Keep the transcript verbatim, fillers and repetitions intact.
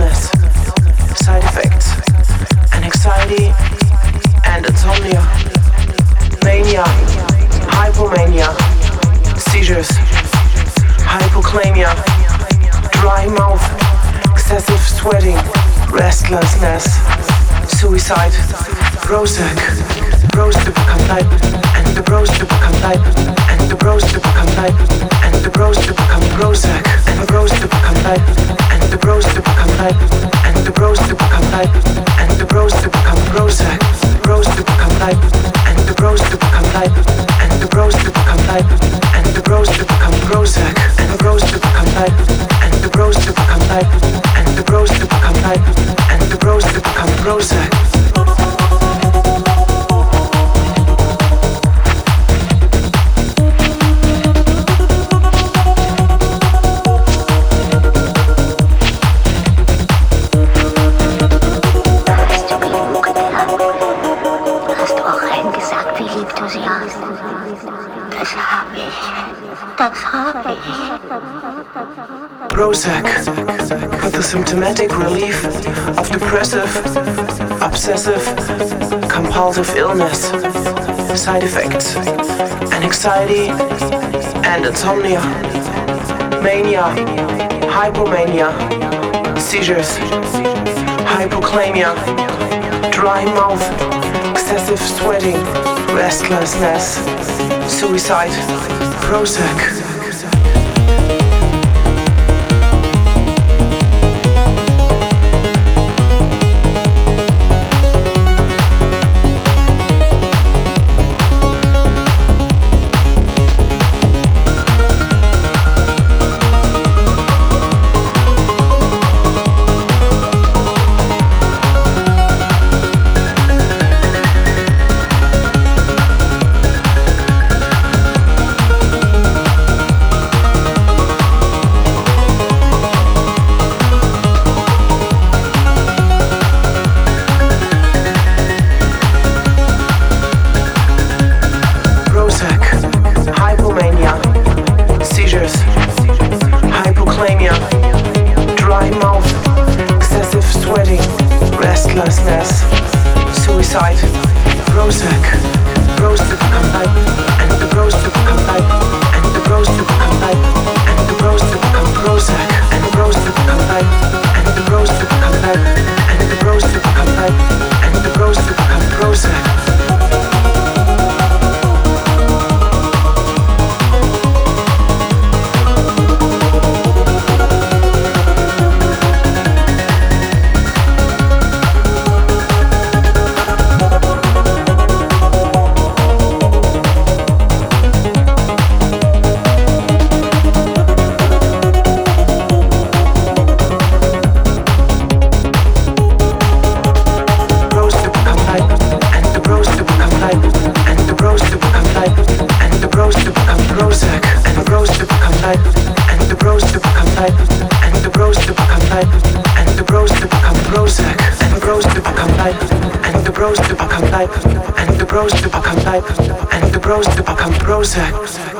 illness, side effects, and anxiety and insomnia, mania, hypomania, seizures, hypokalemia, dry mouth, excessive sweating, restlessness, suicide, Prozac, bros to become type, and the bros to become type, and the bros to become type, and the bros to become Prozac, and the bros to become type, and the bros to become type, and the bros to become type, and the bros to become Prozac, bros to become type, and the bros to become type, and the bros to become type, and the bros to become Prozac, and the bros to become type, and the bros to become type, and the bros to become type, and the bros to become Prozac. Prozac for the symptomatic relief of depressive, obsessive, compulsive illness, side effects, and anxiety and insomnia, mania, hypomania, seizures, hypokalemia, dry mouth, excessive sweating, restlessness, suicide, Prozac. And the bros to become type, and the bros to become Prozac.